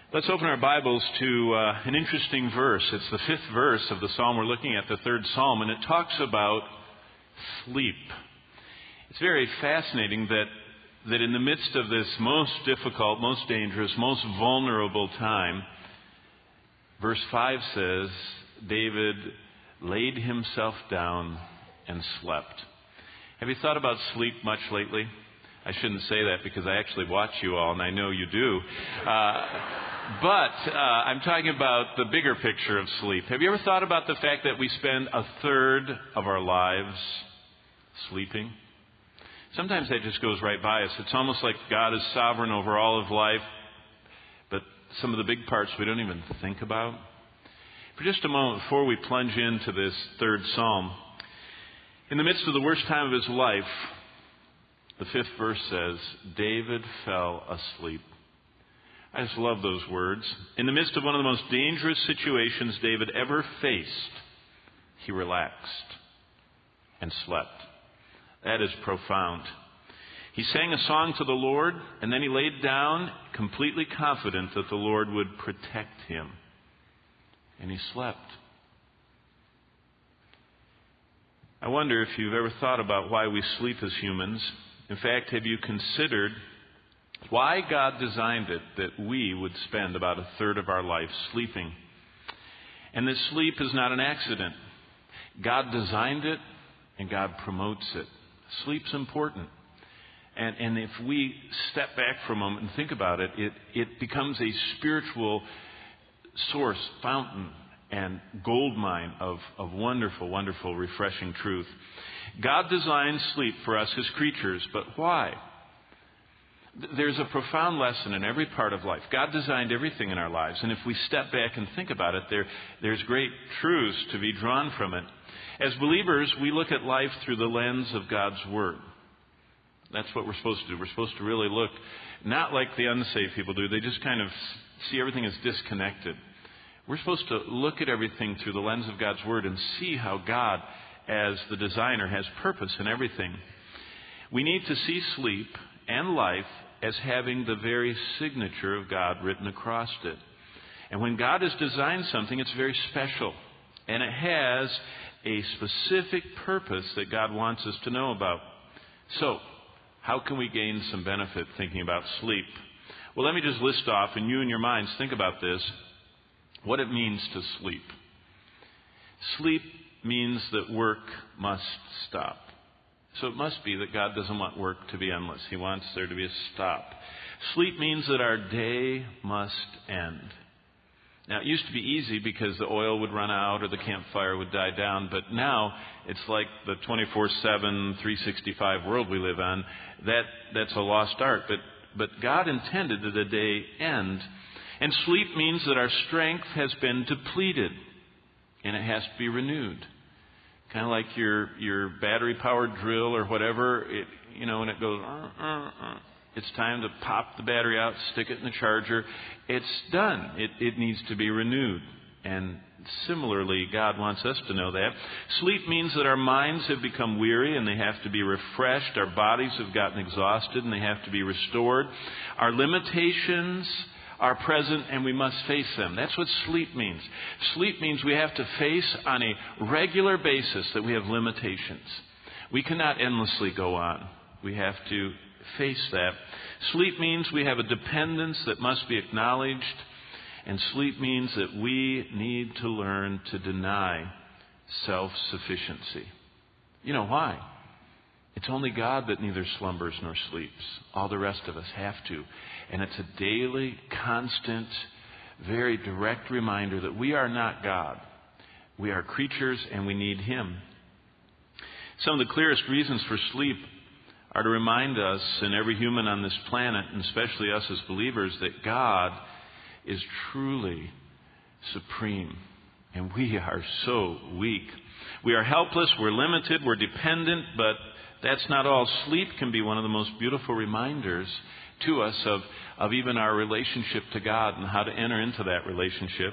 Let's open our Bibles to an interesting verse. It's the 5th verse of the psalm we're looking at, the 3rd psalm, and it talks about sleep. It's very fascinating that in the midst of this most difficult, most dangerous, most vulnerable time, verse 5 says, David laid himself down and slept. Have you thought about sleep much lately? I shouldn't say that because I actually watch you all, and I know you do. But I'm talking about the bigger picture of sleep. Have you ever thought about the fact that we spend a third of our lives sleeping? Sometimes that just goes right by us. It's almost like God is sovereign over all of life, but some of the big parts we don't even think about. For just a moment, before we plunge into this 3rd psalm, in the midst of the worst time of his life, the 5th verse says, David fell asleep. I just love those words. In the midst of one of the most dangerous situations David ever faced, he relaxed and slept. That is profound. He sang a song to the Lord, and then he laid down, completely confident that the Lord would protect him. And he slept. I wonder if you've ever thought about why we sleep as humans. In fact, have you considered why God designed it that we would spend about a third of our life sleeping? And this sleep is not an accident. God designed it, and God promotes it. Sleep's important. And if we step back for a moment and think about it, it becomes a spiritual source, fountain, and gold mine of wonderful, wonderful, refreshing truth. God designed sleep for us, His creatures, but why? There's a profound lesson in every part of life. God designed everything in our lives, and if we step back and think about it, there's great truths to be drawn from it. As believers, we look at life through the lens of God's Word. That's what we're supposed to do. We're supposed to really look, not like the unsaved people do. They just kind of see everything as disconnected. We're supposed to look at everything through the lens of God's Word and see how God, as the designer, has purpose in everything. We need to see sleep and life as having the very signature of God written across it. And when God has designed something, it's very special. And it has a specific purpose that God wants us to know about. So, how can we gain some benefit thinking about sleep? Well, let me just list off, and you in your minds think about this, what it means to sleep. Sleep means that work must stop. So it must be that God doesn't want work to be endless. He wants there to be a stop. Sleep means that our day must end. Now, it used to be easy because the oil would run out or the campfire would die down, but now it's like the 24/7, 365 world we live on. That's a lost art. But God intended that a day end. And sleep means that our strength has been depleted and it has to be renewed. Kind of like your battery-powered drill or whatever, and it goes, it's time to pop the battery out, stick it in the charger. It's done. It needs to be renewed. And similarly, God wants us to know that. Sleep means that our minds have become weary and they have to be refreshed. Our bodies have gotten exhausted and they have to be restored. Our limitations are present and we must face them. That's what sleep means. Sleep means we have to face on a regular basis that we have limitations. We cannot endlessly go on. We have to face that. Sleep means we have a dependence that must be acknowledged. And sleep means that we need to learn to deny self-sufficiency. You know why? It's only God that neither slumbers nor sleeps. All the rest of us have to. And it's a daily, constant, very direct reminder that we are not God. We are creatures and we need Him. Some of the clearest reasons for sleep are to remind us and every human on this planet, and especially us as believers, that God is truly supreme. And we are so weak. We are helpless, we're limited, we're dependent, but that's not all. Sleep can be one of the most beautiful reminders to us of even our relationship to God and how to enter into that relationship.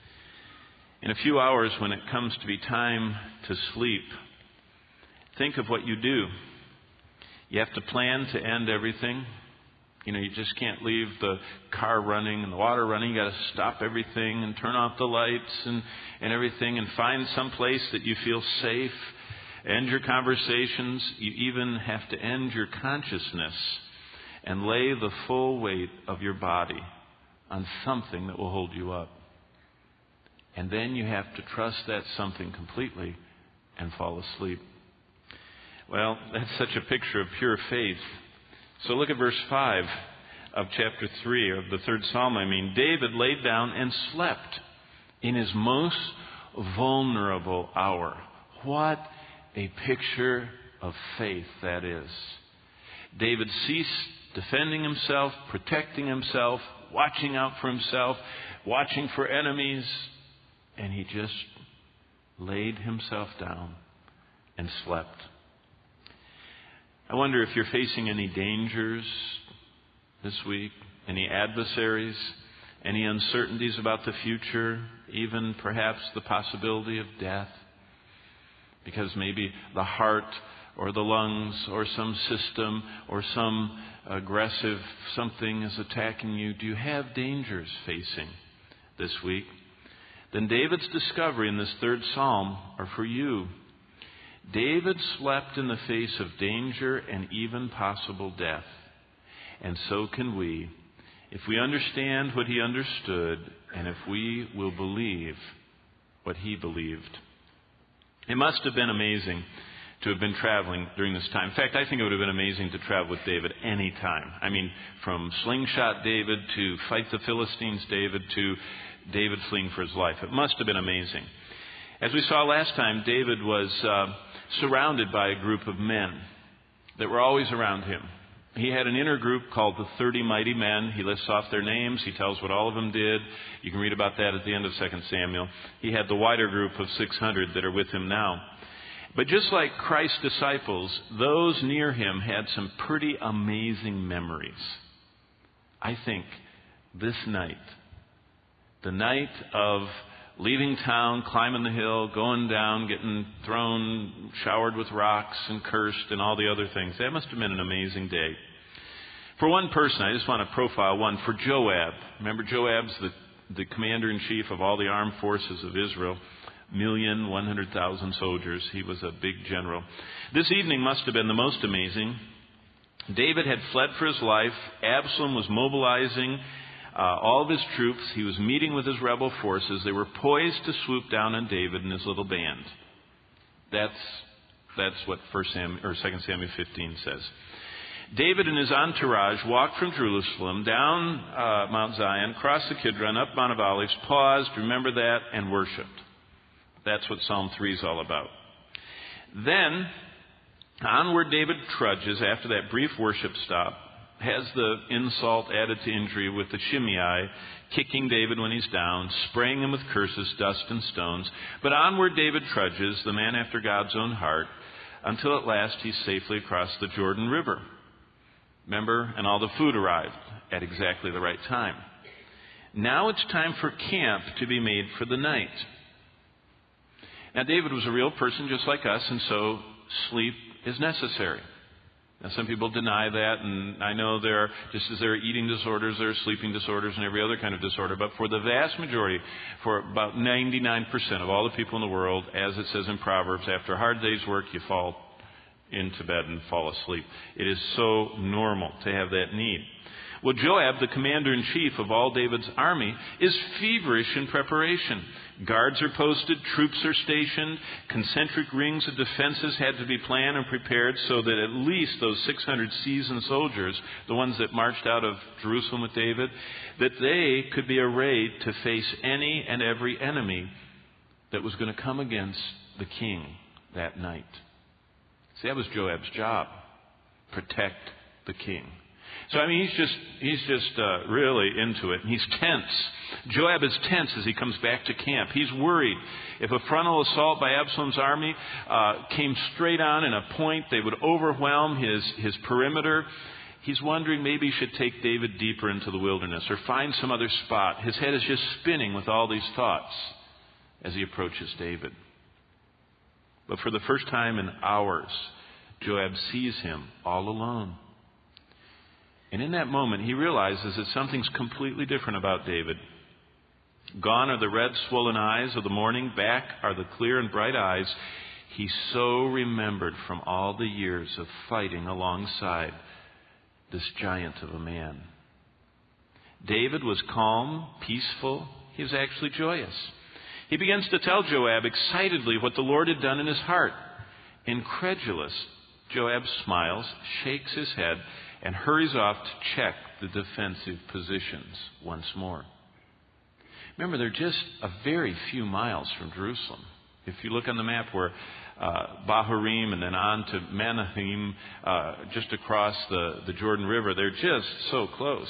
In a few hours, when it comes to be time to sleep, think of what you do. You have to plan to end everything. You just can't leave the car running and the water running. You got to stop everything and turn off the lights and everything and find some place that you feel safe. End your conversations. You even have to end your consciousness and lay the full weight of your body on something that will hold you up. And then you have to trust that something completely and fall asleep. Well, that's such a picture of pure faith. So look at verse 5 of chapter 3 of the third psalm. David laid down and slept in his most vulnerable hour. What a picture of faith that is. David ceased defending himself, protecting himself, watching out for himself, watching for enemies, and he just laid himself down and slept. I wonder if you're facing any dangers this week, any adversaries, any uncertainties about the future, even perhaps the possibility of death, because maybe the heart or the lungs or some system or some aggressive something is attacking you. Do you have dangers facing this week? Then David's discovery in this third psalm are for you. David slept in the face of danger and even possible death. And so can we, if we understand what he understood and if we will believe what he believed. It must have been amazing to have been traveling during this time. In fact, I think it would have been amazing to travel with David any time. From slingshot David to fight the Philistines David to David fleeing for his life. It must have been amazing. As we saw last time, David was surrounded by a group of men that were always around him. He had an inner group called the 30 Mighty Men. He lists off their names. He tells what all of them did. You can read about that at the end of 2 Samuel. He had the wider group of 600 that are with him now. But just like Christ's disciples, those near him had some pretty amazing memories. I think this night, the night of leaving town, climbing the hill, going down, getting thrown, showered with rocks and cursed and all the other things. That must have been an amazing day. For one person, I just want to profile one. For Joab. Remember, Joab's the commander-in-chief of all the armed forces of Israel. 1,100,000 soldiers. He was a big general. This evening must have been the most amazing. David had fled for his life. Absalom was mobilizing all of his troops. He was meeting with his rebel forces. They were poised to swoop down on David and his little band. That's what 2 Samuel 15 says. David and his entourage walked from Jerusalem down Mount Zion, crossed the Kidron, up Mount of Olives, paused, remember that, and worshipped. That's what Psalm 3 is all about. Then, onward David trudges after that brief worship stop, has the insult added to injury with the Shimei, kicking David when he's down, spraying him with curses, dust, and stones. But onward David trudges, the man after God's own heart, until at last he's safely across the Jordan River. Remember, and all the food arrived at exactly the right time. Now it's time for camp to be made for the night. Now, David was a real person just like us, and so sleep is necessary. Now, some people deny that, and I know just as there are eating disorders, there are sleeping disorders and every other kind of disorder. But for the vast majority, for about 99% of all the people in the world, as it says in Proverbs, after a hard day's work, you fall into bed and fall asleep. It is so normal to have that need. Well, Joab, the commander-in-chief of all David's army, is feverish in preparation. Guards are posted, troops are stationed, concentric rings of defenses had to be planned and prepared so that at least those 600 seasoned soldiers, the ones that marched out of Jerusalem with David, that they could be arrayed to face any and every enemy that was going to come against the king that night. See, that was Joab's job, protect the king. So, he's just really into it. And he's tense. Joab is tense as he comes back to camp. He's worried. If a frontal assault by Absalom's army came straight on in a point, they would overwhelm his perimeter. He's wondering maybe he should take David deeper into the wilderness or find some other spot. His head is just spinning with all these thoughts as he approaches David. But for the first time in hours, Joab sees him all alone. And in that moment, he realizes that something's completely different about David. Gone are the red, swollen eyes of the morning. Back are the clear and bright eyes he so remembered from all the years of fighting alongside this giant of a man. David was calm, peaceful. He was actually joyous. He begins to tell Joab excitedly what the Lord had done in his heart. Incredulous, Joab smiles, shakes his head, and hurries off to check the defensive positions once more. Remember, they're just a very few miles from Jerusalem. If you look on the map where Bahurim and then on to Menahem, just across the Jordan River, they're just so close.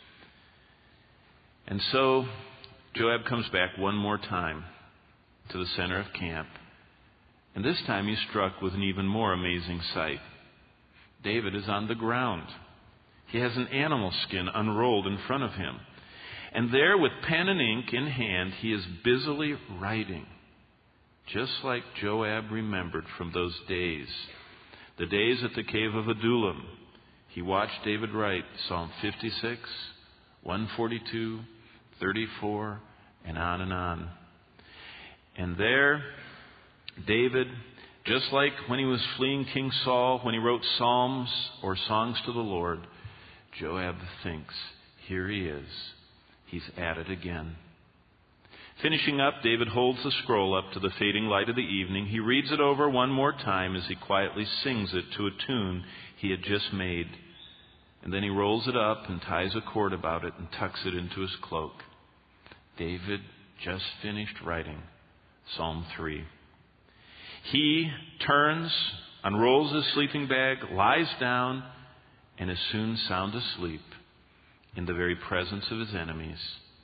And so Joab comes back one more time to the center of camp. And this time he's struck with an even more amazing sight. David is on the ground. He has an animal skin unrolled in front of him. And there, with pen and ink in hand, he is busily writing, just like Joab remembered from those days, the days at the cave of Adullam. He watched David write Psalm 56, 142, 34, and on and on. And there, David, just like when he was fleeing King Saul, when he wrote psalms or songs to the Lord, Joab thinks, here he is. He's at it again. Finishing up, David holds the scroll up to the fading light of the evening. He reads it over one more time as he quietly sings it to a tune he had just made. And then he rolls it up and ties a cord about it and tucks it into his cloak. David just finished writing Psalm 3. He turns, unrolls his sleeping bag, lies down, and is soon sound asleep in the very presence of his enemies.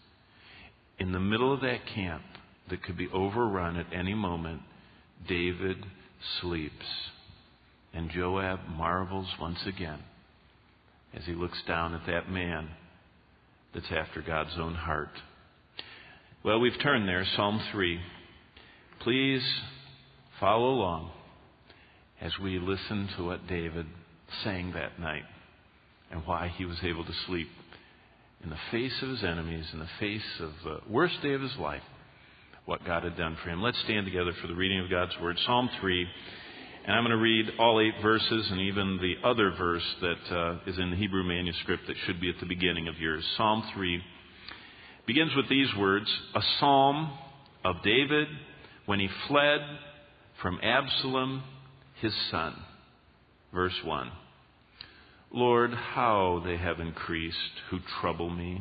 In the middle of that camp that could be overrun at any moment, David sleeps. And Joab marvels once again as he looks down at that man that's after God's own heart. Well, we've turned there, Psalm 3. Please follow along as we listen to what David sang that night and why he was able to sleep in the face of his enemies, in the face of the worst day of his life, what God had done for him. Let's stand together for the reading of God's Word. Psalm 3, and I'm going to read all 8 verses and even the other verse that is in the Hebrew manuscript that should be at the beginning of yours. Psalm 3 begins with these words, a psalm of David when he fled from Absalom, his son. Verse 1. Lord, how they have increased who trouble me.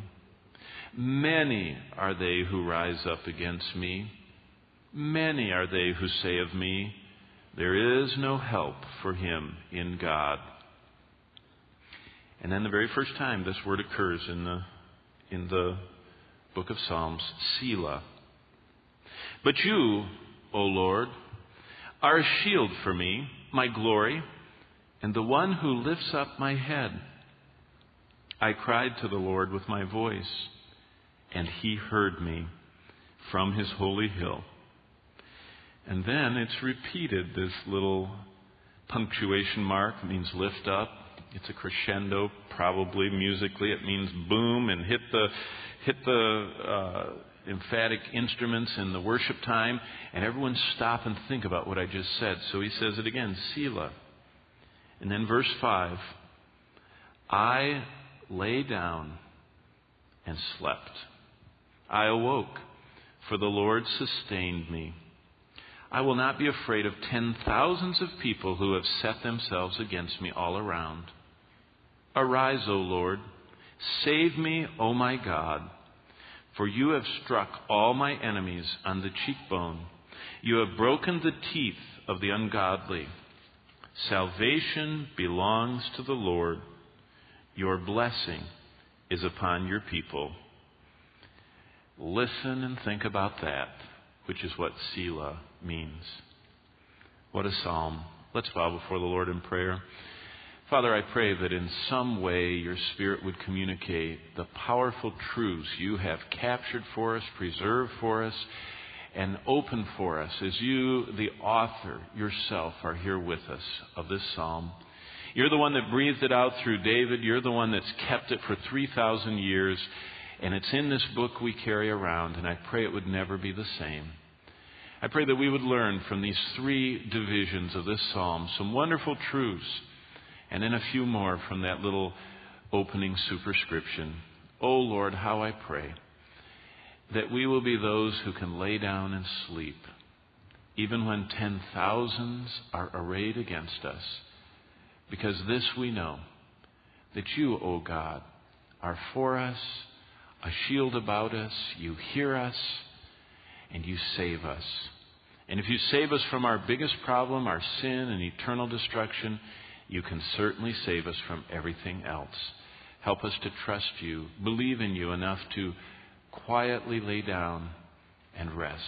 Many are they who rise up against me. Many are they who say of me, there is no help for him in God. And then the very first time this word occurs in the book of Psalms, Selah. But you, O Lord, are a shield for me, my glory, and the one who lifts up my head. I cried to the Lord with my voice, and he heard me from his holy hill. And then it's repeated, this little punctuation mark means lift up. It's a crescendo, probably musically. It means boom and hit the emphatic instruments in the worship time, and everyone stop and think about what I just said. So he says it again, Selah. And then verse 5, I lay down and slept. I awoke, for the Lord sustained me. I will not be afraid of 10,000s of people who have set themselves against me all around. Arise, O Lord, save me, O my God, for you have struck all my enemies on the cheekbone. You have broken the teeth of the ungodly. Salvation belongs to the Lord. Your blessing is upon your people. Listen and think about that, which is what Selah means. What a psalm. Let's bow before the Lord in prayer. Father, I pray that in some way your Spirit would communicate the powerful truths you have captured for us, preserved for us, and open for us as you, the author yourself, are here with us of this psalm. You're the one that breathed it out through David. You're the one that's kept it for 3,000 years. And it's in this book we carry around, and I pray it would never be the same. I pray that we would learn from these 3 divisions of this psalm some wonderful truths, and then a few more from that little opening superscription. Oh Lord, how I pray that we will be those who can lay down and sleep, even when 10,000s are arrayed against us, because this we know, that you, O God, are for us, a shield about us, you hear us, and you save us. And if you save us from our biggest problem, our sin and eternal destruction, you can certainly save us from everything else. Help us to trust you, believe in you enough to quietly lay down and rest,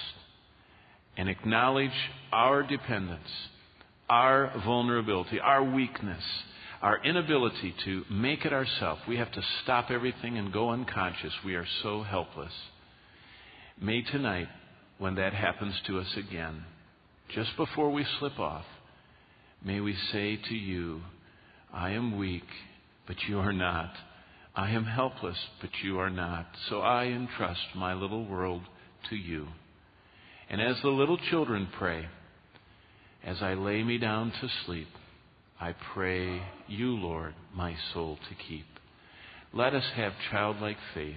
and acknowledge our dependence, our vulnerability, our weakness, our inability to make it ourselves. We have to stop everything and go unconscious. We are so helpless. May tonight, when that happens to us again, just before we slip off, may we say to you, I am weak, but you are not. I am helpless, but you are not. So I entrust my little world to you. And as the little children pray, as I lay me down to sleep, I pray you, Lord, my soul to keep. Let us have childlike faith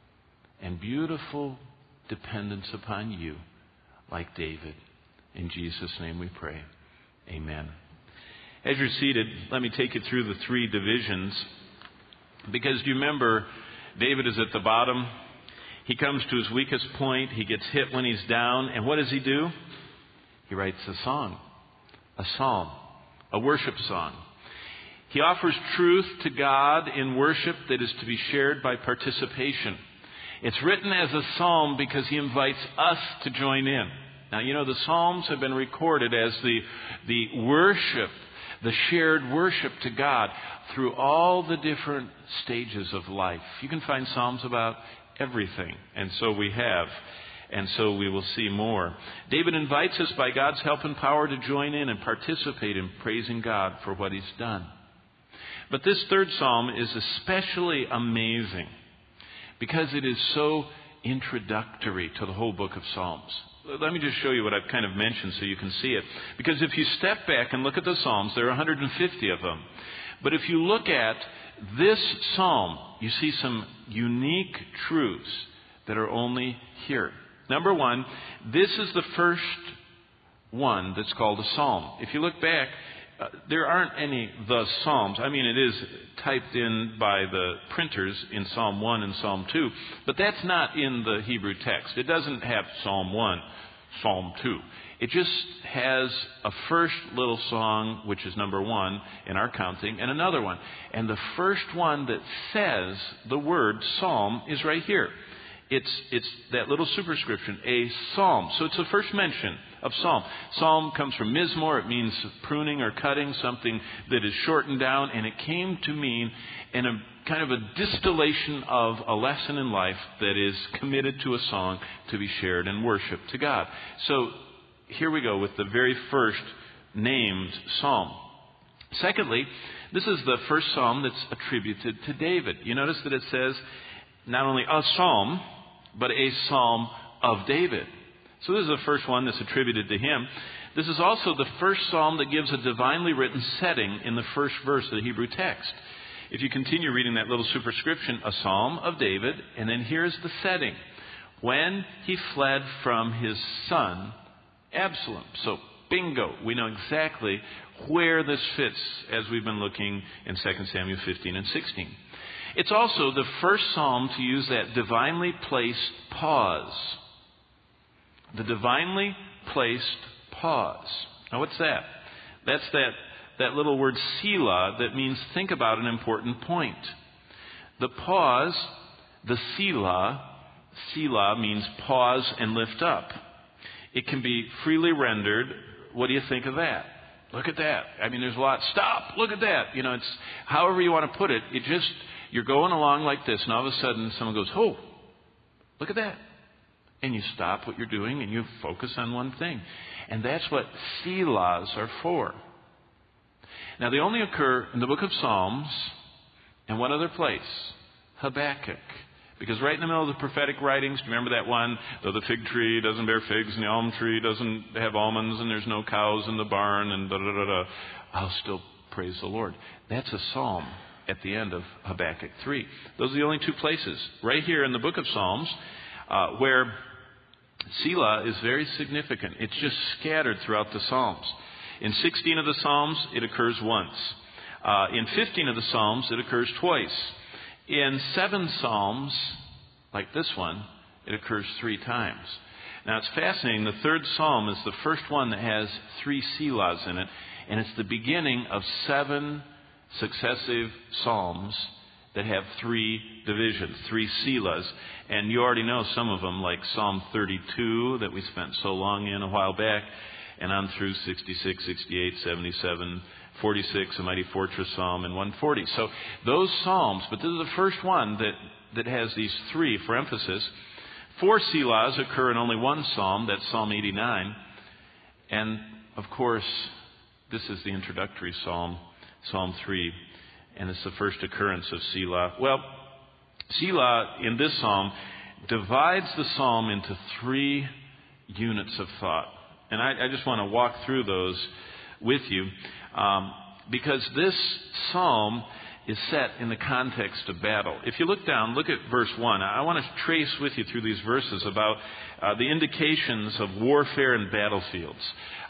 and beautiful dependence upon you, like David. In Jesus' name we pray. Amen. As you're seated, let me take you through the 3 divisions. Because do you remember, David is at the bottom. He comes to his weakest point. He gets hit when he's down. And what does he do? He writes a song, a psalm, a worship song. He offers truth to God in worship that is to be shared by participation. It's written as a psalm because he invites us to join in. Now, you know, the Psalms have been recorded as the worship, the shared worship to God through all the different stages of life. You can find Psalms about everything, and so we have, and so we will see more. David invites us by God's help and power to join in and participate in praising God for what He's done. But this 3rd Psalm is especially amazing because it is so introductory to the whole book of Psalms. Let me just show you what I've kind of mentioned so you can see it. Because if you step back and look at the Psalms, there are 150 of them. But if you look at this psalm, you see some unique truths that are only here. Number 1, this is the first one that's called a psalm. If you look back, there aren't any the Psalms. I mean, it is typed in by the printers in Psalm 1 and Psalm 2, but that's not in the Hebrew text. It doesn't have Psalm 1, Psalm 2. It just has a first little song, which is number 1 in our counting, and another one. And the first one that says the word psalm is right here. It's that little superscription, a psalm. So it's the first mention of psalm. Psalm comes from mizmor. It means pruning or cutting, something that is shortened down. And it came to mean in a kind of a distillation of a lesson in life that is committed to a song to be shared and worshiped to God. So here we go with the very first named psalm. Secondly, this is the first psalm that's attributed to David. You notice that it says not only a psalm, but a psalm of David. So this is the first one that's attributed to him. This is also the first psalm that gives a divinely written setting in the first verse of the Hebrew text. If you continue reading that little superscription, a psalm of David, and then here's the setting. When he fled from his son, Absalom. So, bingo, we know exactly where this fits as we've been looking in 2 Samuel 15 and 16. It's also the first psalm to use that divinely placed pause. The divinely placed pause. Now what's that? That's that little word Selah that means think about an important point. The pause, the Selah means pause and lift up. It can be freely rendered. What do you think of that? Look at that. I mean, there's a lot. Stop. Look at that. You know, it's however you want to put it. It just, you're going along like this, and all of a sudden someone goes, oh, look at that. And you stop what you're doing and you focus on one thing. And that's what Selahs are for. Now, they only occur in the book of Psalms and one other place, Habakkuk. Because right in the middle of the prophetic writings, do you remember that one? Though the fig tree doesn't bear figs and the almond tree doesn't have almonds and there's no cows in the barn and da-da-da-da, I'll still praise the Lord. That's a psalm at the end of Habakkuk 3. Those are the only two places. Right here in the book of Psalms, where Selah is very significant. It's just scattered throughout the Psalms. In 16 of the Psalms, it occurs once. In 15 of the Psalms, it occurs twice. In 7 Psalms, like this one, it occurs 3 times. Now, it's fascinating. The 3rd Psalm is the first one that has 3 Selahs in it, and it's the beginning of 7 successive Psalms that have 3 divisions, 3 Selahs. And you already know some of them, like Psalm 32 that we spent so long in a while back, and on through 66, 68, 77, 46, a mighty fortress psalm, and 140. So those psalms, but this is the first one that has these 3 for emphasis. 4 Selahs occur in only one psalm, that's Psalm 89. And, of course, this is the introductory psalm, Psalm 3, and it's the first occurrence of Selah. Well, Selah in this psalm divides the psalm into 3 units of thought. And I just want to walk through those with you because this psalm is set in the context of battle. If you look down, look at verse 1. I want to trace with you through these verses about the indications of warfare and battlefields.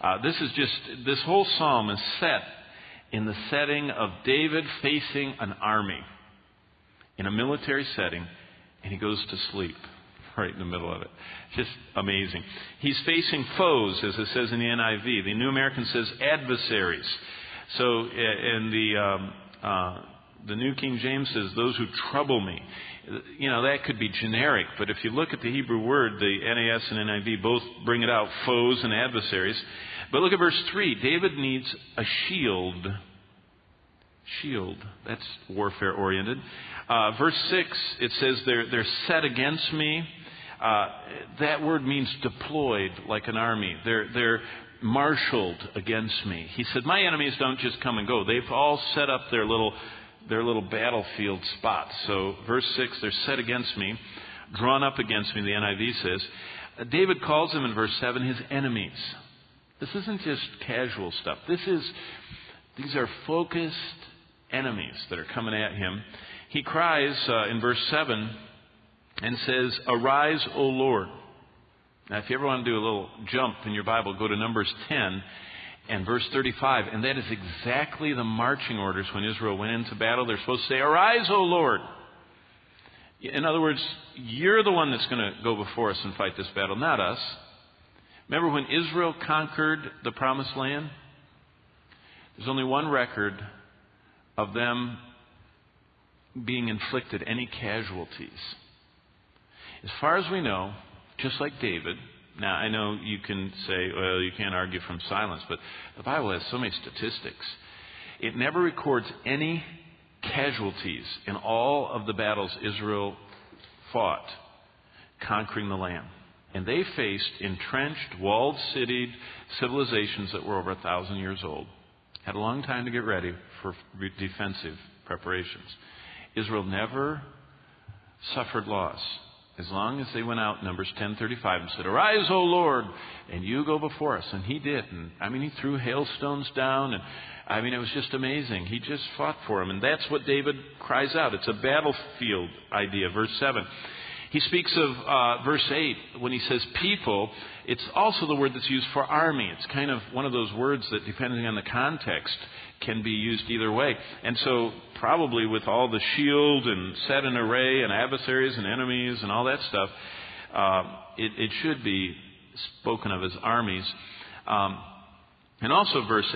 This whole psalm is set in the setting of David facing an army in a military setting, and he goes to sleep right in the middle of it. Just amazing. He's facing foes, as it says in the NIV. The New American says adversaries. So in the New King James says those who trouble me. You know, that could be generic, but if you look at the Hebrew word, the NAS and NIV both bring it out, foes and adversaries. But look at verse 3. David needs a shield. Shield. That's warfare oriented. Verse 6, it says they're set against me. That word means deployed like an army. They're marshaled against me. He said, my enemies don't just come and go. They've all set up their little battlefield spots. So verse 6, they're set against me, drawn up against me, the NIV says. David calls them in verse 7 his enemies. This isn't just casual stuff. These are focused enemies that are coming at him. He cries in verse 7 and says, arise, O Lord. Now, if you ever want to do a little jump in your Bible, go to Numbers 10 and verse 35. And that is exactly the marching orders when Israel went into battle. They're supposed to say, arise, O Lord. In other words, you're the one that's going to go before us and fight this battle, not us. Remember when Israel conquered the Promised Land? There's only one record of them being inflicted any casualties. As far as we know, just like David, now I know you can say, well, you can't argue from silence, but the Bible has so many statistics. It never records any casualties in all of the battles Israel fought conquering the land. And they faced entrenched, walled-citied civilizations that were over 1,000 years old. Had a long time to get ready for defensive preparations. Israel never suffered loss as long as they went out, Numbers 10:35, and said, arise, O Lord, and you go before us. And he did. And he threw hailstones down, and it was just amazing. He just fought for them. And that's what David cries out. It's a battlefield idea. Verse 7. He speaks of verse 8 when he says people. It's also the word that's used for army. It's kind of one of those words that, depending on the context, can be used either way. And so probably with all the shield and set in array and adversaries and enemies and all that stuff, it should be spoken of as armies. And also verse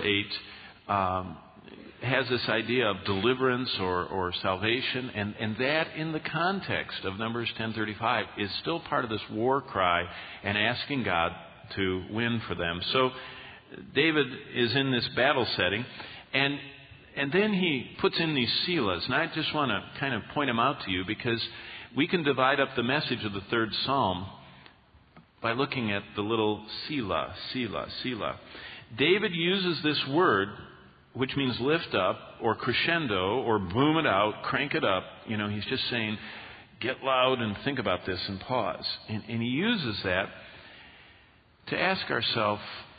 8 has this idea of deliverance or salvation, and that in the context of Numbers 10:35 is still part of this war cry and asking God to win for them. So David is in this battle setting, and then he puts in these selahs, and I just want to kind of point them out to you because we can divide up the message of the 3rd Psalm by looking at the little selah, selah, selah. David uses this word which means lift up or crescendo or boom it out, crank it up. He's just saying, get loud and think about this and pause. And he uses that to ask ourselves,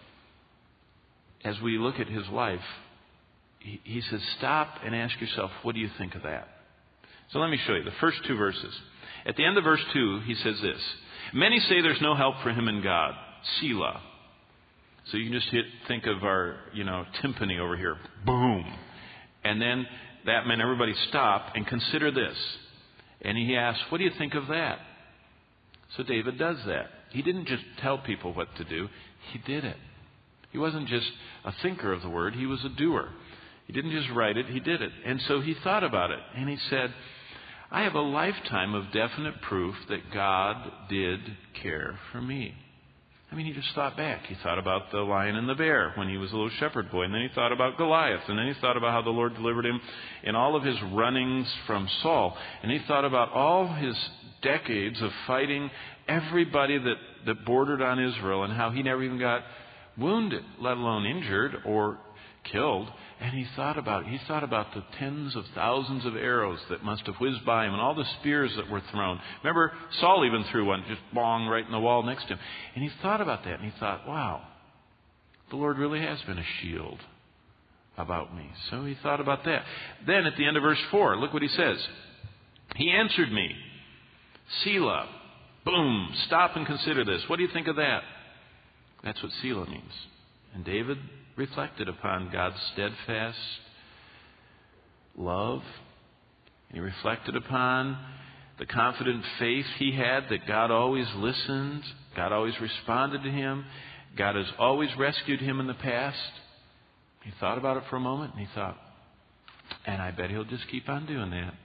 as we look at his life, he says, stop and ask yourself, what do you think of that? So let me show you the first two verses. At the end of verse 2, he says this: many say there's no help for him in God. Selah. So you can just think of our, timpani over here. Boom. And then that meant everybody stop and consider this. And he asks, what do you think of that? So David does that. He didn't just tell people what to do. He did it. He wasn't just a thinker of the word. He was a doer. He didn't just write it. He did it. And so he thought about it. And he said, I have a lifetime of definite proof that God did care for me. He just thought back. He thought about the lion and the bear when he was a little shepherd boy. And then he thought about Goliath. And then he thought about how the Lord delivered him in all of his runnings from Saul. And he thought about all his decades of fighting everybody that bordered on Israel and how he never even got wounded, let alone injured or killed. And he thought about it. He thought about the tens of thousands of arrows that must have whizzed by him and all the spears that were thrown. Remember, Saul even threw one just bong right in the wall next to him. And he thought about that, and he thought, wow, the Lord really has been a shield about me. So he thought about that. Then at the end of verse 4, look what he says. He answered me, Selah. Boom. Stop and consider this. What do you think of that? That's what Selah means. And David reflected upon God's steadfast love. He reflected upon the confident faith he had that God always listened. God always responded to him. God has always rescued him in the past. He thought about it for a moment and he thought, and I bet he'll just keep on doing that.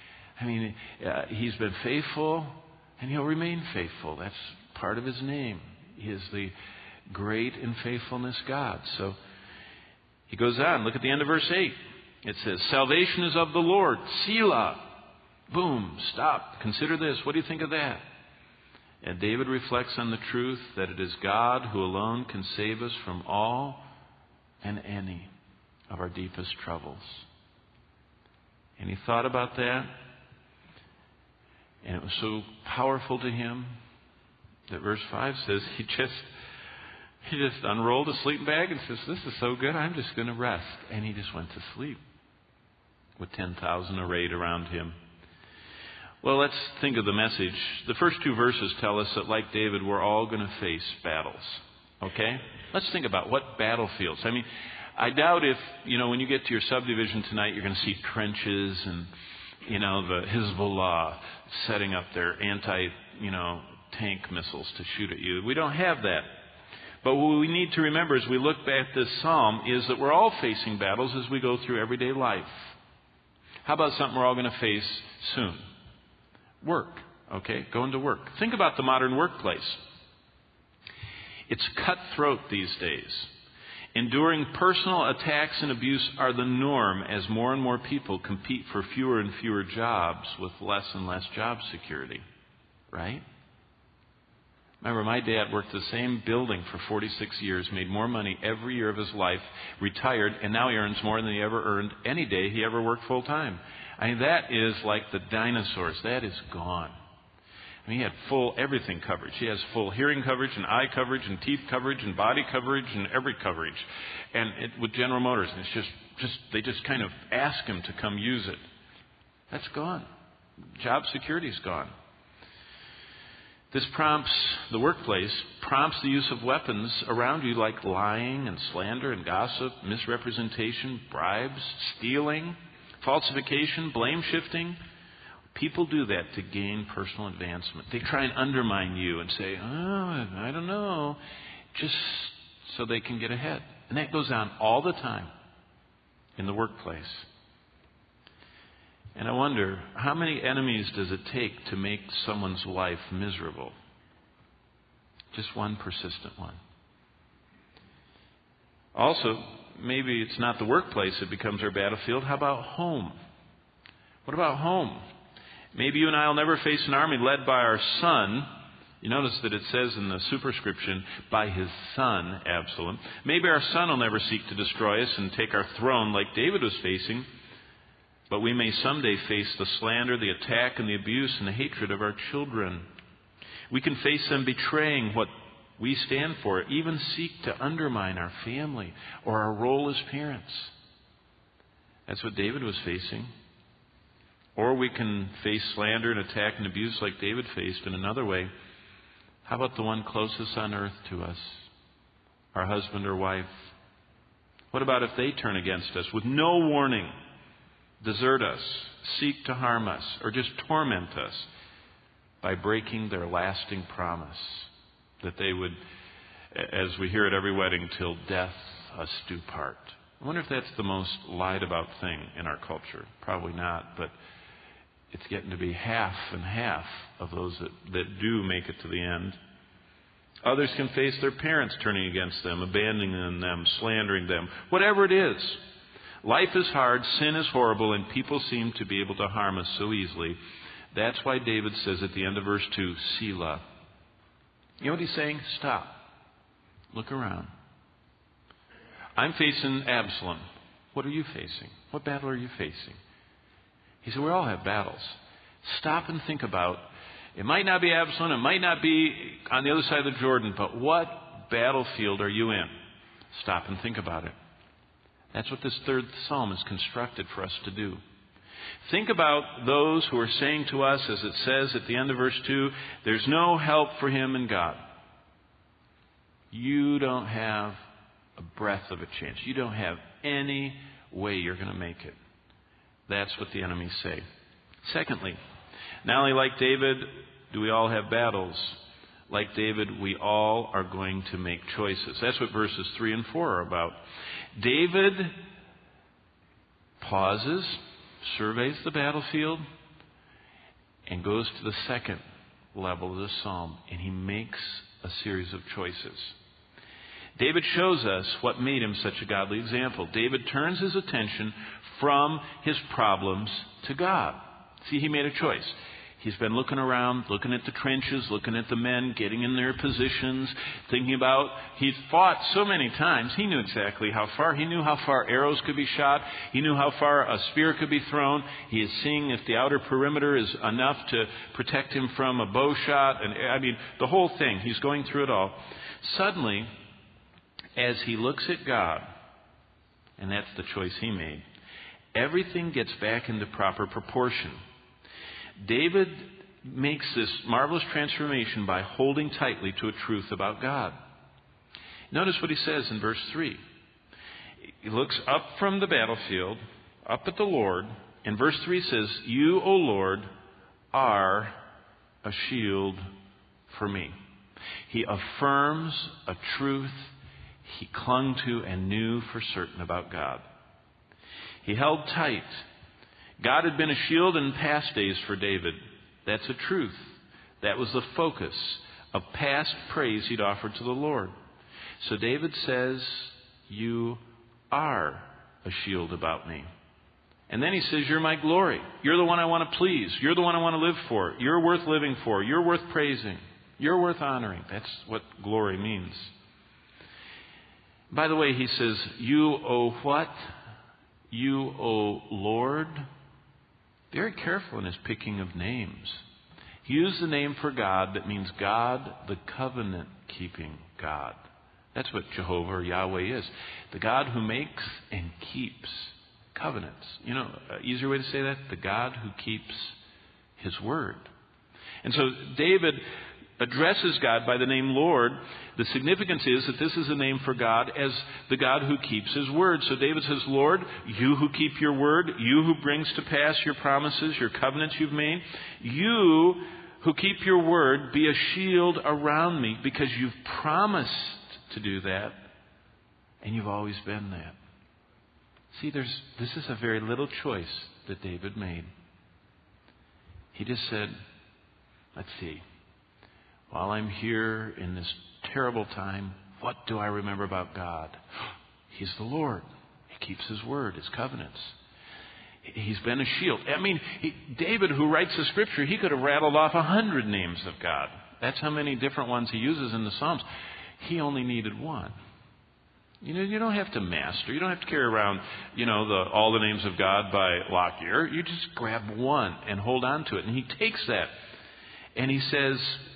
He's been faithful and he'll remain faithful. That's part of his name. He is the great in faithfulness God. So he goes on. Look at the end of verse 8. It says, salvation is of the Lord. Selah. Boom. Stop. Consider this. What do you think of that? And David reflects on the truth that it is God who alone can save us from all and any of our deepest troubles. And he thought about that. And it was so powerful to him that verse 5 says he just unrolled a sleeping bag and says, this is so good, I'm just going to rest. And he just went to sleep with 10,000 arrayed around him. Well, let's think of the message. The first two verses tell us that, like David, we're all going to face battles. Okay? Let's think about what battlefields. I doubt if, when you get to your subdivision tonight, you're going to see trenches and, the Hezbollah setting up their tank missiles to shoot at you. We don't have that. But what we need to remember as we look back at this psalm is that we're all facing battles as we go through everyday life. How about something we're all going to face soon? Work. Okay? Going to work. Think about the modern workplace. It's cutthroat these days. Enduring personal attacks and abuse are the norm as more and more people compete for fewer and fewer jobs with less and less job security. Right? Remember, my dad worked the same building for 46 years, made more money every year of his life, retired, and now he earns more than he ever earned any day he ever worked full time. That is like the dinosaurs. That is gone. He had full everything coverage. He has full hearing coverage and eye coverage and teeth coverage and body coverage and every coverage. And with General Motors, and it's they just kind of ask him to come use it. That's gone. Job security's gone. This the workplace prompts the use of weapons around you like lying and slander and gossip, misrepresentation, bribes, stealing, falsification, blame shifting. People do that to gain personal advancement. They try and undermine you and say, I don't know, just so they can get ahead. And that goes on all the time in the workplace. And I wonder, how many enemies does it take to make someone's life miserable? Just one persistent one. Also, maybe it's not the workplace that becomes our battlefield. How about home? What about home? Maybe you and I will never face an army led by our son, You notice that it says in the superscription, by his son, Absalom. Maybe our son will never seek to destroy us and take our throne like David was facing, but we may someday face the slander, the attack, and the abuse and the hatred of our children. We can face them betraying what we stand for, even seek to undermine our family or our role as parents. That's what David was facing. Or we can face slander and attack and abuse like David faced in another way. How about the one closest on earth to us? Our husband or wife. What about if they turn against us with no warning, desert us, seek to harm us, or just torment us by breaking their lasting promise that they would, as we hear at every wedding, till death us do part? I wonder if that's the most lied about thing in our culture. Probably not, but it's getting to be half and half of those that do make it to the end. Others can face their parents turning against them, abandoning them, slandering them, whatever it is. Life is hard, sin is horrible, and people seem to be able to harm us so easily. That's why David says at the end of verse 2, Selah. You know what he's saying? Stop. Look around. I'm facing Absalom. What are you facing? What battle are you facing? He said, we all have battles. Stop and think about, it might not be Absalom, it might not be on the other side of the Jordan, but what battlefield are you in? Stop and think about it. That's what this third psalm is constructed for us to do. Think about those who are saying to us, as it says at the end of verse 2, there's no help for him in God. You don't have a breath of a chance. You don't have any way you're going to make it. That's what the enemies say. Secondly, not only like David do we all have battles, like David we all are going to make choices. That's what verses 3 and 4 are about. David pauses, surveys the battlefield, and goes to the second level of the psalm, and he makes a series of choices. David shows us what made him such a godly example. David turns his attention from his problems to God. See, he made a choice. He's been looking around, looking at the trenches, looking at the men, getting in their positions, thinking about, he's fought so many times, he knew exactly how far. He knew how far arrows could be shot. He knew how far a spear could be thrown. He is seeing if the outer perimeter is enough to protect him from a bow shot. And the whole thing. He's going through it all. Suddenly, as he looks at God, and that's the choice he made, everything gets back into proper proportion. David makes this marvelous transformation by holding tightly to a truth about God. Notice what he says in verse 3. He looks up from the battlefield, up at the Lord, and verse 3 says, You, O Lord, are a shield for me. He affirms a truth he clung to and knew for certain about God. He held tight. God had been a shield in past days for David. That's a truth. That was the focus of past praise he'd offered to the Lord. So David says, You are a shield about me. And then he says, You're my glory. You're the one I want to please. You're the one I want to live for. You're worth living for. You're worth praising. You're worth honoring. That's what glory means. By the way, he says, You, O what? You, O Lord. Very careful in his picking of names. He used the name for God that means God, the covenant-keeping God. That's what Jehovah or Yahweh is. The God who makes and keeps covenants. You know, an easier way to say that? The God who keeps his word. And so David addresses God by the name Lord. The significance is that this is a name for God as the God who keeps his word. So David says, Lord, you who keep your word, you who brings to pass your promises, your covenants you've made, you who keep your word, be a shield around me because you've promised to do that and you've always been that. See, this is a very little choice that David made. He just said, let's see. While I'm here in this terrible time, what do I remember about God? He's the Lord. He keeps his word, his covenants. He's been a shield. David, who writes the scripture, he could have rattled off 100 names of God. That's how many different ones he uses in the Psalms. He only needed one. You don't have to master. You don't have to carry around, all the names of God by Lockyer. You just grab one and hold on to it. And he takes that. And he says,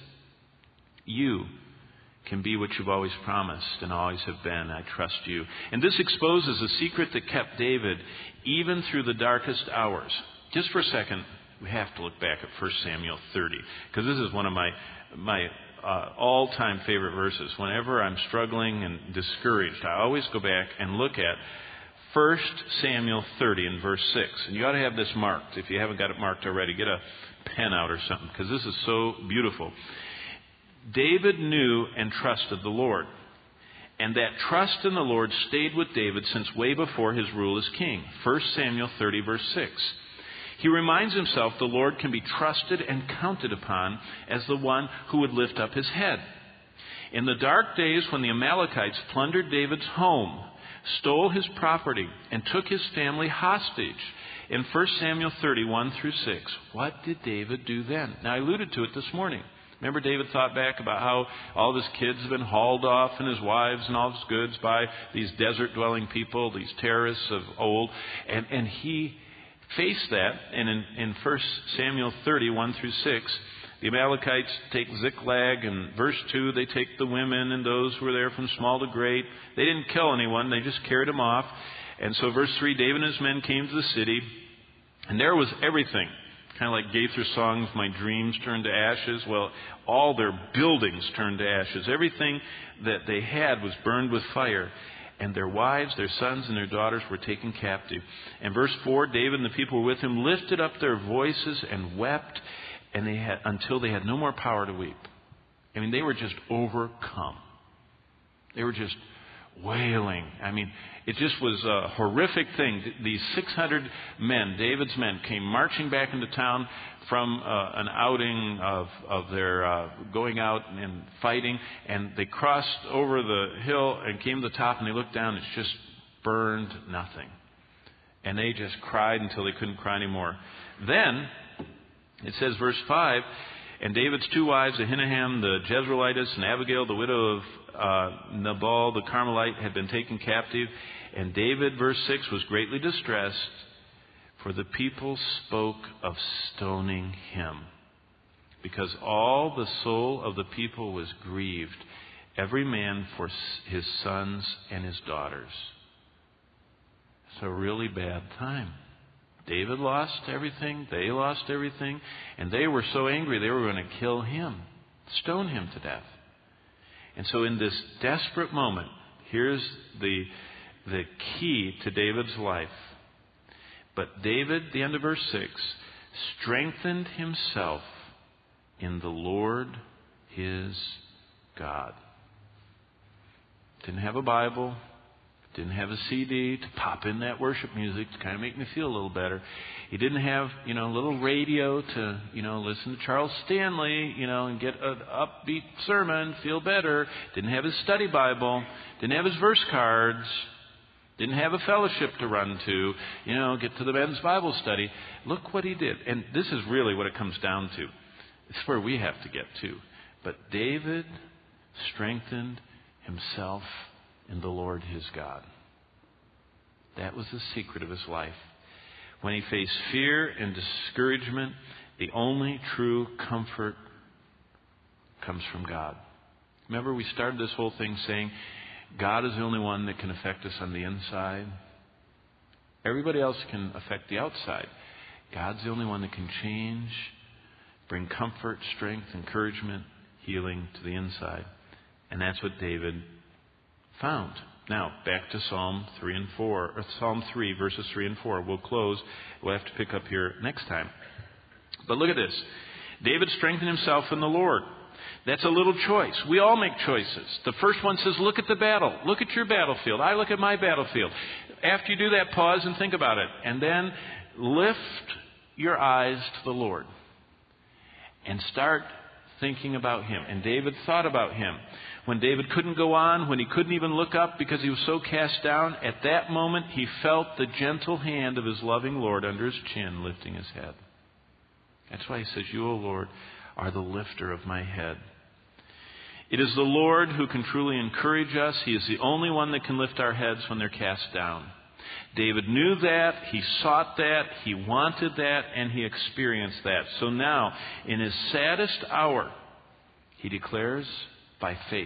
you can be what you've always promised and always have been. I trust you. And this exposes a secret that kept David even through the darkest hours. Just for a second, we have to look back at 1 Samuel 30, because this is one of my all-time favorite verses. Whenever I'm struggling and discouraged, I always go back and look at 1 Samuel 30 in verse 6. And you ought to have this marked. If you haven't got it marked already, get a pen out or something, because this is so beautiful. David knew and trusted the Lord. And that trust in the Lord stayed with David since way before his rule as king. 1 Samuel 30, verse 6. He reminds himself the Lord can be trusted and counted upon as the one who would lift up his head. In the dark days when the Amalekites plundered David's home, stole his property, and took his family hostage, in 1 Samuel 30, 1 through 6, what did David do then? Now, I alluded to it this morning. Remember, David thought back about how all of his kids have been hauled off and his wives and all of his goods by these desert-dwelling people, these terrorists of old. And he faced that. And in 1 Samuel 30, 1 through 6, the Amalekites take Ziklag. And verse 2, they take the women and those who were there from small to great. They didn't kill anyone. They just carried them off. And so verse 3, David and his men came to the city. And there was everything. Kind of like Gaither's songs, my dreams turned to ashes. Well, all their buildings turned to ashes. Everything that they had was burned with fire. And their wives, their sons, and their daughters were taken captive. And verse 4, David and the people were with him lifted up their voices and wept until they had no more power to weep. I mean, they were just overcome. They were just wailing. I mean, it just was a horrific thing. These 600 men, David's men, came marching back into town from an outing of their going out and fighting, and they crossed over the hill and came to the top, and they looked down, and it's just burned nothing. And they just cried until they couldn't cry anymore. Then, it says, verse 5, and David's two wives, Ahinoam the Jezreelitess and Abigail, the widow of Nabal the Carmelite, had been taken captive. And David, verse 6, was greatly distressed, for the people spoke of stoning him, because all the soul of the people was grieved, every man for his sons and his daughters. It's a really bad time. David lost everything, they lost everything, and they were so angry they were going to kill him, stone him to death. And so in this desperate moment, here's the key to David's life. But David, the end of verse 6, strengthened himself in the Lord his God. Didn't have a Bible. Didn't have a CD to pop in that worship music to kind of make me feel a little better. He didn't have, a little radio to, listen to Charles Stanley, and get an upbeat sermon, feel better. Didn't have his study Bible. Didn't have his verse cards. Didn't have a fellowship to run to, get to the men's Bible study. Look what he did. And this is really what it comes down to. It's where we have to get to. But David strengthened himself in the Lord his God. That was the secret of his life. When he faced fear and discouragement, the only true comfort comes from God. Remember, we started this whole thing saying, God is the only one that can affect us on the inside. Everybody else can affect the outside. God's the only one that can change, bring comfort, strength, encouragement, healing to the inside. And that's what David found. Now, back to Psalm 3, verses 3 and 4. We'll close. We'll have to pick up here next time. But look at this. David strengthened himself in the Lord. That's a little choice. We all make choices. The first one says, look at the battle. Look at your battlefield. I look at my battlefield. After you do that, pause and think about it. And then lift your eyes to the Lord. And start thinking about Him. And David thought about Him. When David couldn't go on, when he couldn't even look up because he was so cast down, at that moment he felt the gentle hand of his loving Lord under his chin lifting his head. That's why he says, you, O Lord, are the lifter of my head. It is the Lord who can truly encourage us. He is the only one that can lift our heads when they're cast down. David knew that, he sought that, he wanted that, and he experienced that. So now, in his saddest hour, he declares, by faith.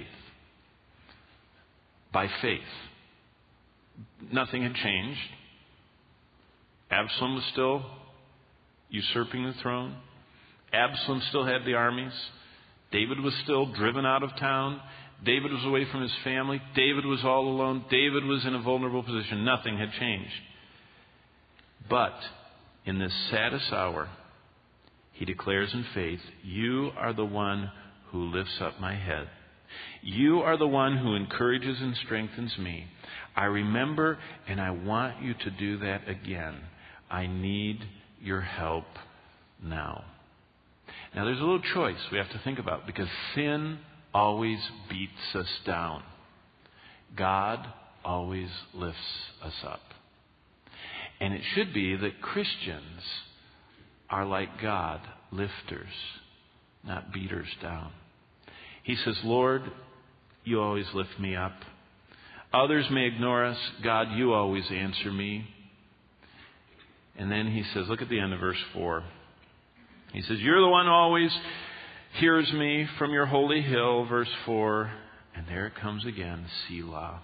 By faith. Nothing had changed. Absalom was still usurping the throne. Absalom still had the armies. David was still driven out of town. David was away from his family. David was all alone. David was in a vulnerable position. Nothing had changed. But in this saddest hour, he declares in faith, you are the one who lifts up my head. You are the one who encourages and strengthens me. I remember, and I want you to do that again. I need your help now. Now, there's a little choice we have to think about, because sin always beats us down. God always lifts us up. And it should be that Christians are like God, lifters, not beaters down. He says, Lord, you always lift me up. Others may ignore us. God, you always answer me. And then he says, look at the end of verse 4. He says, you're the one who always hears me from your holy hill, verse 4. And there it comes again, Selah.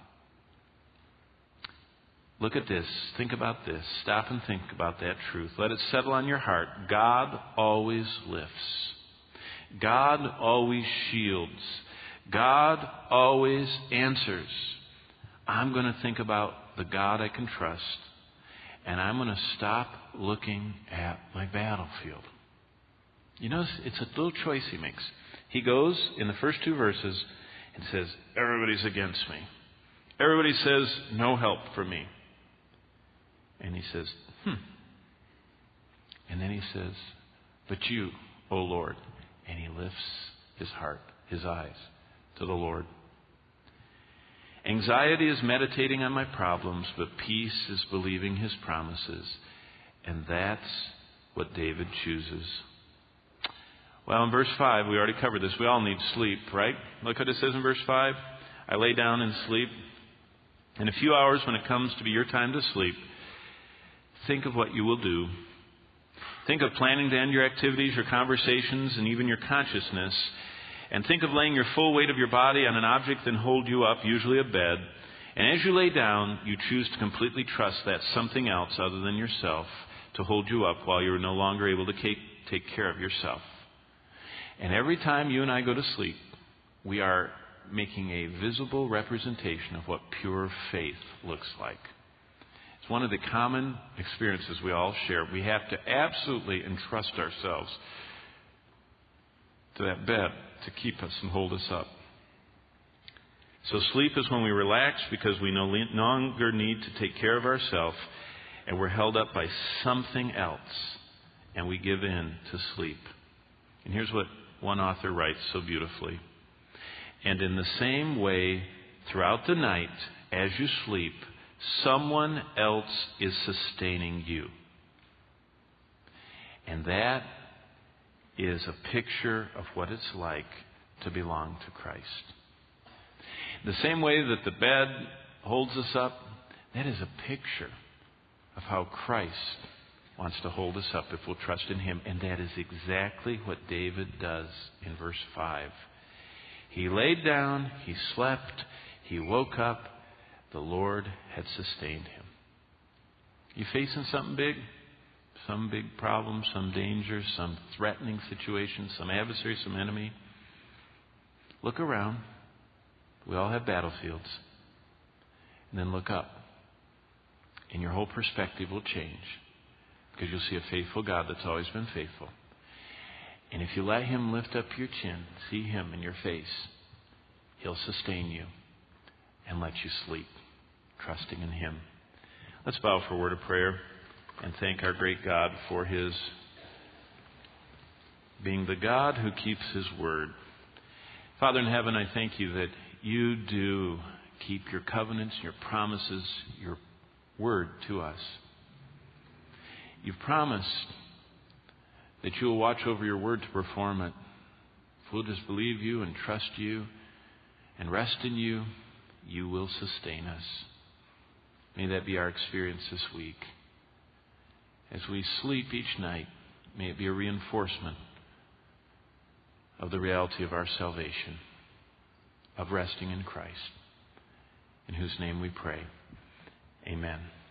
Look at this. Think about this. Stop and think about that truth. Let it settle on your heart. God always lifts. God always shields. God always answers. I'm going to think about the God I can trust, and I'm going to stop looking at my battlefield. You notice it's a little choice he makes. He goes in the first two verses and says, everybody's against me. Everybody says, no help for me. And he says, And then he says, but you, O Lord. And he lifts his heart, his eyes to the Lord. Anxiety is meditating on my problems, but peace is believing his promises. And that's what David chooses. Well, in verse 5, we already covered this. We all need sleep, right? Look what it says in verse 5. I lay down and sleep. In a few hours, when it comes to be your time to sleep, think of what you will do. Think of planning to end your activities, your conversations, and even your consciousness. And think of laying your full weight of your body on an object that hold you up, usually a bed. And as you lay down, you choose to completely trust that something else other than yourself to hold you up while you're no longer able to take care of yourself. And every time you and I go to sleep, we are making a visible representation of what pure faith looks like. It's one of the common experiences we all share. We have to absolutely entrust ourselves to that bed to keep us and hold us up. So sleep is when we relax because we no longer need to take care of ourselves, and we're held up by something else, and we give in to sleep. And here's what one author writes so beautifully. And in the same way, throughout the night, as you sleep, someone else is sustaining you. And that is a picture of what it's like to belong to Christ. The same way that the bed holds us up, that is a picture of how Christ wants to hold us up if we'll trust in Him. And that is exactly what David does in verse 5. He laid down, he slept, he woke up, the Lord had sustained him. You facing something big? Some big problem, some danger, some threatening situation, some adversary, some enemy? Look around. We all have battlefields. And then look up. And your whole perspective will change. Because you'll see a faithful God that's always been faithful. And if you let Him lift up your chin, see Him in your face, He'll sustain you and let you sleep, trusting in Him. Let's bow for a word of prayer and thank our great God for His being the God who keeps His word. Father in heaven, I thank You that You do keep Your covenants, Your promises, Your word to us. You've promised that You will watch over Your word to perform it. If we'll just believe You and trust You, and rest in you, you will sustain us. May that be our experience this week. As we sleep each night, may it be a reinforcement of the reality of our salvation, of resting in Christ, in whose name we pray. Amen.